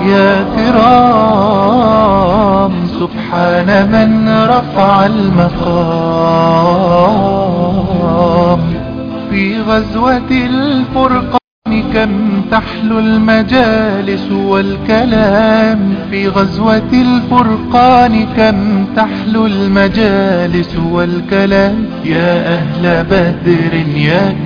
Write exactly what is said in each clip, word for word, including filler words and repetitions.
يا كرام سبحان من رفع المقام في غزوة الفرقان كم تحلو المجالس والكلام في غزوة الفرقان كم تحلو المجالس والكلام يا أهل بدر يا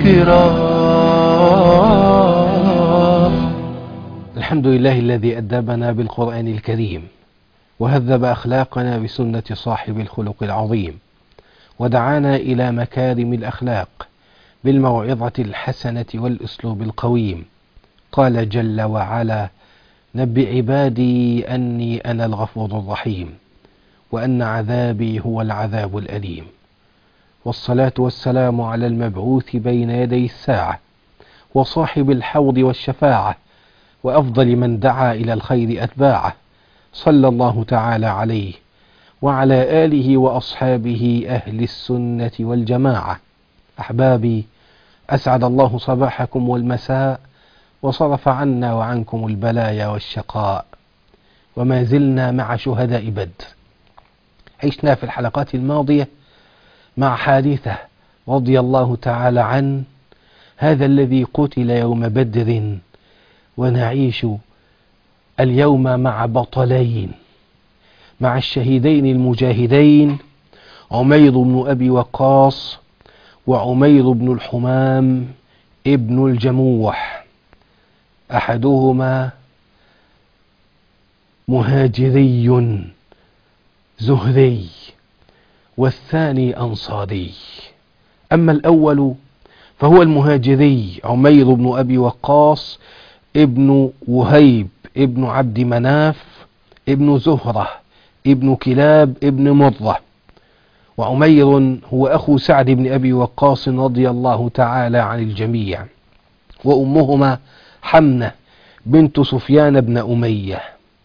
كرام. الحمد لله الذي أدبنا بالقرآن الكريم وهذب أخلاقنا بسنة صاحب الخلق العظيم ودعانا إلى مكارم الأخلاق بالموعظة الحسنة والأسلوب القويم. قال جل وعلا: نبئ عبادي أني أنا الغفور الرحيم وأن عذابي هو العذاب الأليم. والصلاة والسلام على المبعوث بين يدي الساعة وصاحب الحوض والشفاعة وأفضل من دعا إلى الخير أتباعه، صلى الله تعالى عليه وعلى آله وأصحابه أهل السنة والجماعة. أحبابي، أسعد الله صباحكم والمساء وصرف عنا وعنكم البلايا والشقاء، وما زلنا مع شهداء بدر. عشنا في الحلقات الماضية مع حارثة رضي الله تعالى عنه، هذا الذي قتل يوم بدر، ونعيش اليوم مع بطلين، مع الشهيدين المجاهدين عمير بن أبي وقاص وعمير بن الحمام ابن الجموح. أحدهما مهاجري زهري والثاني أنصاري. أما الأول فهو المهاجري عمير بن أبي وقاص ابن وهيب ابن عبد مناف ابن زهرة ابن كلاب ابن مرة. وعمير هو أخو سعد بن أبي وقاص رضي الله تعالى عن الجميع، وأمهما حمنة بنت سفيان بن أمية.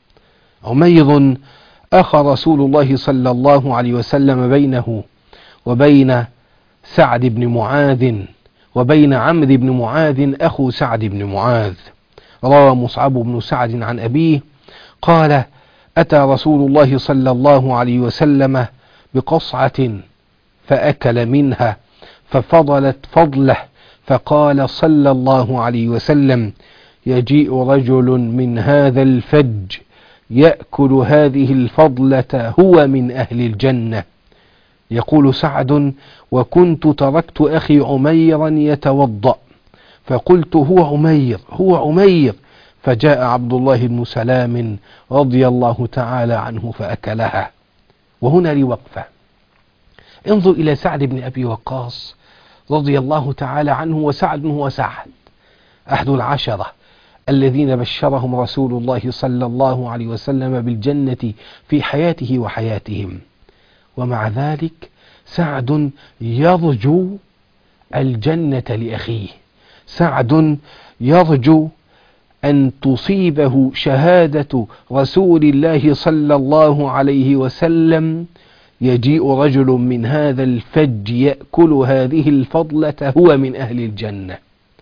عمير أخى رسول الله صلى الله عليه وسلم بينه وبين سعد بن معاذ وبين عمرو بن معاذ أخو سعد بن معاذ. روى مصعب بن سعد عن أبيه قال: أتى رسول الله صلى الله عليه وسلم بقصعة فأكل منها ففضلت فضله، فقال صلى الله عليه وسلم: يجيء رجل من هذا الفج يأكل هذه الفضلة هو من أهل الجنة. يقول سعد: وكنت تركت أخي عميرا يتوضأ فقلت: هو عمير هو عمير، فجاء عبد الله بن سلام رضي الله تعالى عنه فأكلها. وهنا لي وقفة. انظر إلى سعد بن أبي وقاص رضي الله تعالى عنه، وسعد هو سعد أحد العشرة الذين بشرهم رسول الله صلى الله عليه وسلم بالجنة في حياته وحياتهم، ومع ذلك سعد يرجو الجنة لأخيه. سعد يرجو أن تصيبه شهادة رسول الله صلى الله عليه وسلم: يجيء رجل من هذا الفج يأكل هذه الفضلة هو من أهل الجنة.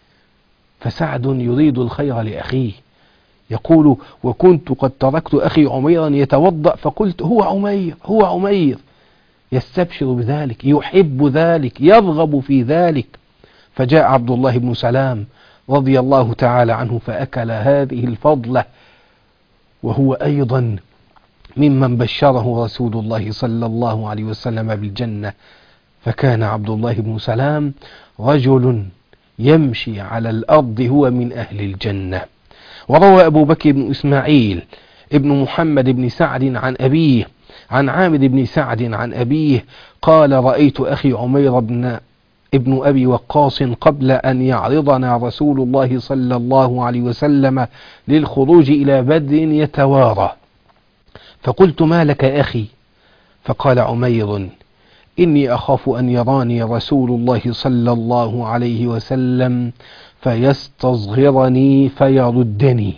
فسعد يريد الخير لأخيه، يقول: وكنت قد تركت أخي عميرا يتوضأ فقلت: هو عمير هو عمير، يستبشر بذلك، يحب ذلك، يرغب في ذلك. فجاء عبد الله بن سلام رضي الله تعالى عنه فأكل هذه الفضلة، وهو أيضا ممن بشره رسول الله صلى الله عليه وسلم بالجنة. فكان عبد الله بن سلام رجل يمشي على الأرض هو من أهل الجنة. وروى أبو بكر بن إسماعيل ابن محمد بن سعد عن أبيه عن عامر بن سعد عن أبيه قال: رأيت أخي عمير بن ابن أبي وقاص قبل أن يعرضنا رسول الله صلى الله عليه وسلم للخروج إلى بدر يتوارى، فقلت: ما لك أخي؟ فقال عمير: إني أخاف أن يراني رسول الله صلى الله عليه وسلم فيستصغرني فيردني،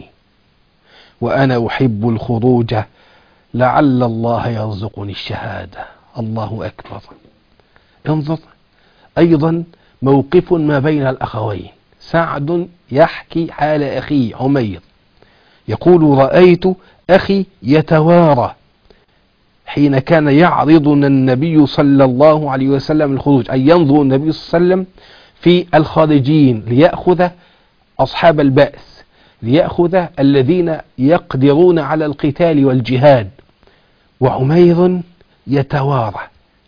وأنا أحب الخروج، لعل الله يرزقني الشهادة. الله أكبر. انظر أيضا موقف ما بين الأخوين. سعد يحكي حال أخيه عمير، يقول رأيت أخي يتوارى حين كان يعرضنا النبي صلى الله عليه وسلم الخروج، أي ينظر النبي صلى الله عليه وسلم في الخارجين ليأخذ أصحاب البأس، ليأخذ الذين يقدرون على القتال والجهاد، وعمير يتوارى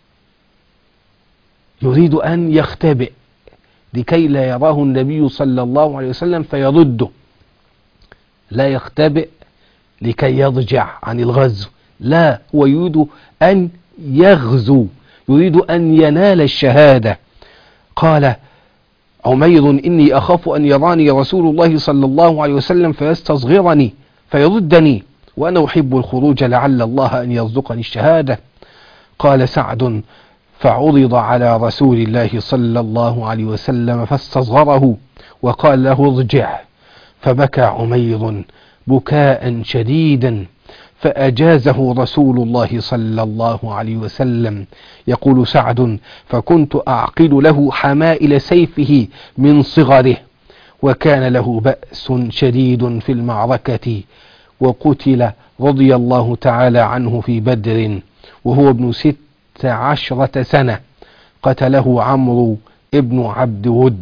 يريد أن يختبئ لكي لا يراه النبي صلى الله عليه وسلم فيرده، لا يختبئ لكي يضجع عن الغزو، لا، هو يريد أن يغزو، يريد أن ينال الشهادة. قال عمير إني أخاف أن يراني رسول الله صلى الله عليه وسلم فيستصغرني فيردني وأنا أحب الخروج لعل الله أن يرزقني الشهادة. قال سعد فعرض على رسول الله صلى الله عليه وسلم فاستصغره وقال له ارجع، فبكى عمير بكاء شديدا فأجازه رسول الله صلى الله عليه وسلم. يقول سعد فكنت أعقد له حمائل سيفه من صغره، وكان له بأس شديد في المعركة، وقتل رضي الله تعالى عنه في بدر وهو ابن ست عشرة سنة، قتله عمرو ابن عبد ود.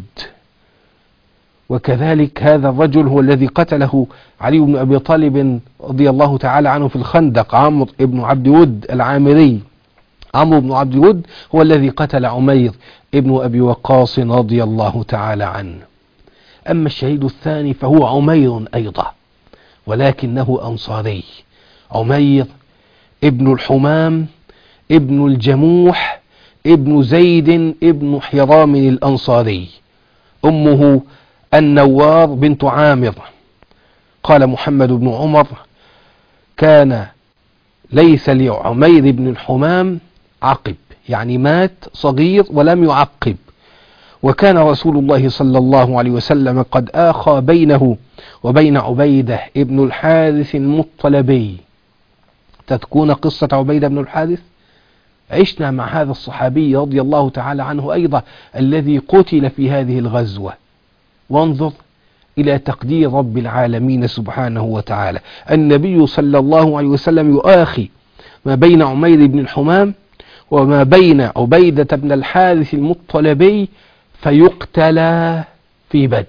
وكذلك هذا الرجل هو الذي قتله علي بن أبي طالب رضي الله تعالى عنه في الخندق، عمرو ابن عبد ود العامري. عمرو بن عبد ود هو الذي قتل عمير ابن أبي وقاص رضي الله تعالى عنه. أما الشهيد الثاني فهو عمير أيضا، ولكنه أنصاري، عمير ابن الحمام ابن الجموح ابن زيد ابن حرام الأنصاري، أمه النوار بنت عامر. قال محمد بن عمر كان ليس لعمير بن الحمام عقب، يعني مات صغير ولم يعقب، وكان رسول الله صلى الله عليه وسلم قد آخى بينه وبين عبيدة ابن الحارث المطلبي. تذكرون قصة عبيدة بن الحارث؟ عشنا مع هذا الصحابي رضي الله تعالى عنه أيضا الذي قتل في هذه الغزوة. وانظر إلى تقدير رب العالمين سبحانه وتعالى، النبي صلى الله عليه وسلم يؤاخي ما بين عمير بن الحمام وما بين عبيدة بن الحارث المطلبي فيقتلا في بدر.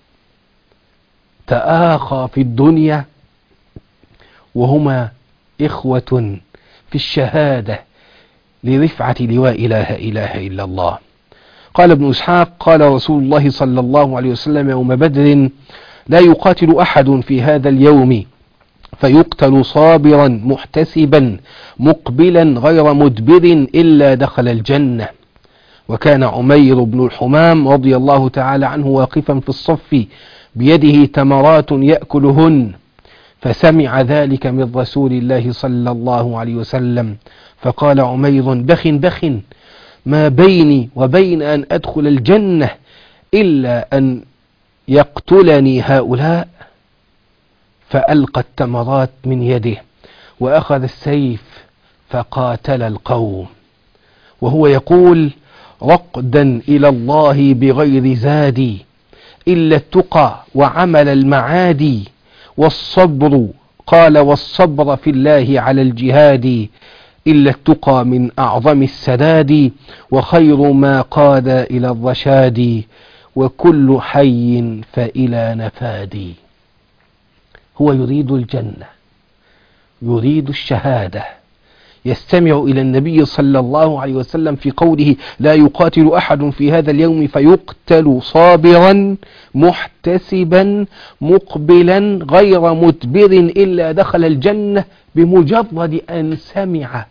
تآخى في الدنيا وهما إخوة في الشهادة لرفعة لواء لا إله إلا الله. قال ابن إسحاق قال رسول الله صلى الله عليه وسلم يوم بدر لا يقاتل أحد في هذا اليوم فيقتل صابرا محتسبا مقبلا غير مدبر إلا دخل الجنة. وكان عمير بن الحمام رضي الله تعالى عنه واقفا في الصف بيده تمرات يأكلهن، فسمع ذلك من رسول الله صلى الله عليه وسلم فقال عمير بخ بخ ما بيني وبين أن أدخل الجنة إلا أن يقتلني هؤلاء. فألقى التمرات من يده وأخذ السيف فقاتل القوم وهو يقول رقدا إلى الله بغير زادي إلا التقى وعمل المعادي والصبر، قال والصبر في الله على الجهاد إلا التقى من أعظم السداد وخير ما قاد إلى الرشاد وكل حي فإلى نفادي. هو يريد الجنة، يريد الشهادة، يستمع إلى النبي صلى الله عليه وسلم في قوله لا يقاتل أحد في هذا اليوم فيقتل صابرا محتسبا مقبلا غير مدبر إلا دخل الجنة. بمجرد أن سمع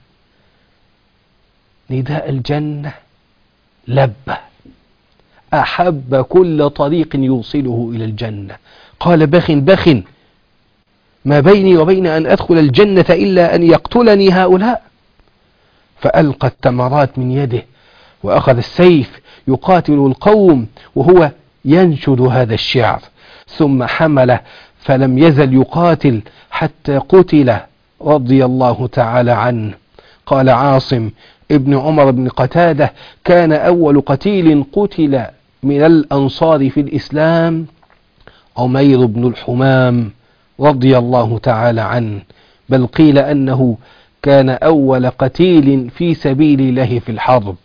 نداء الجنة لبى، أحب كل طريق يوصله إلى الجنة. قال بخ بخ ما بيني وبين أن أدخل الجنة إلا أن يقتلني هؤلاء. فألقى التمرات من يده وأخذ السيف يقاتل القوم وهو ينشد هذا الشعر، ثم حمله فلم يزل يقاتل حتى قتل رضي الله تعالى عنه. قال عاصم ابن عمر بن قتادة كان أول قتيل قتل من الأنصار في الإسلام عمير بن الحمام رضي الله تعالى عنه، بل قيل أنه كان أول قتيل في سبيل الله في الحرب.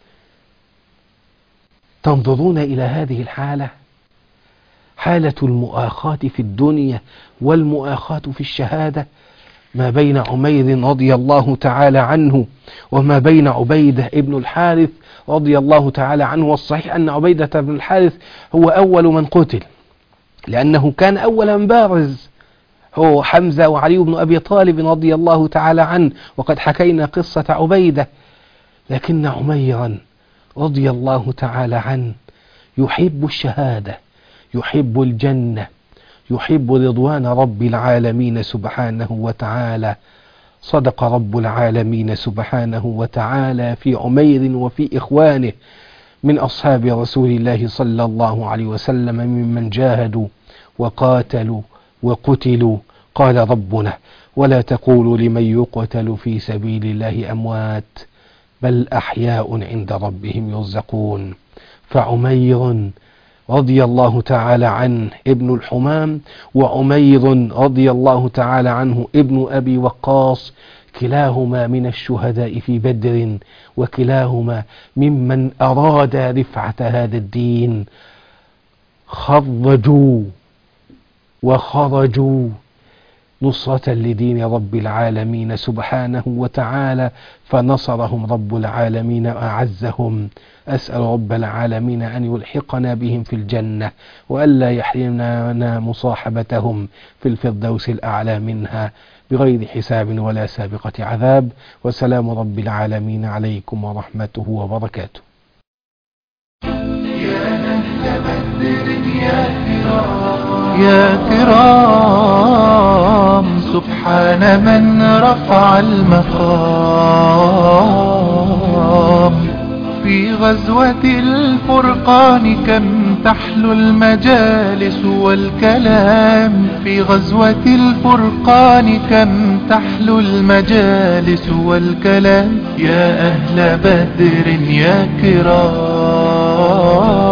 تنظرون إلى هذه الحالة، حالة المؤاخاة في الدنيا والمؤاخاة في الشهادة، ما بين عمير رضي الله تعالى عنه وما بين عبيدة ابن الحارث رضي الله تعالى عنه. والصحيح أن عبيدة بن الحارث هو أول من قتل، لأنه كان أول من بارز، هو حمزة وعلي بن أبي طالب رضي الله تعالى عنه، وقد حكينا قصة عبيدة. لكن عميرا رضي الله تعالى عنه يحب الشهادة، يحب الجنة، يحب رضوان رب العالمين سبحانه وتعالى. صدق رب العالمين سبحانه وتعالى في عمير وفي إخوانه من أصحاب رسول الله صلى الله عليه وسلم ممن جاهدوا وقاتلوا وقتلوا. قال ربنا: ولا تقولوا لمن يقتل في سبيل الله أموات بل أحياء عند ربهم يرزقون. فعمير رضي الله تعالى عنه ابن الحمام، وعمير رضي الله تعالى عنه ابن أبي وقاص، كلاهما من الشهداء في بدر، وكلاهما ممن أراد رفعة هذا الدين، خرجوا وخرجوا نصرة لدين رب العالمين سبحانه وتعالى، فنصرهم رب العالمين وأعزهم. أسأل رب العالمين أن يلحقنا بهم في الجنة، وألا يحرمنا مصاحبتهم في الفردوس الأعلى منها بغير حساب ولا سابقة عذاب. وسلام رب العالمين عليكم ورحمته وبركاته. يا كرام سبحان من رفع المقام. في غزوة الفرقان كم تحلو المجالس والكلام. في غزوة الفرقان كم تحلو المجالس والكلام. يا أهل بدر يا كرام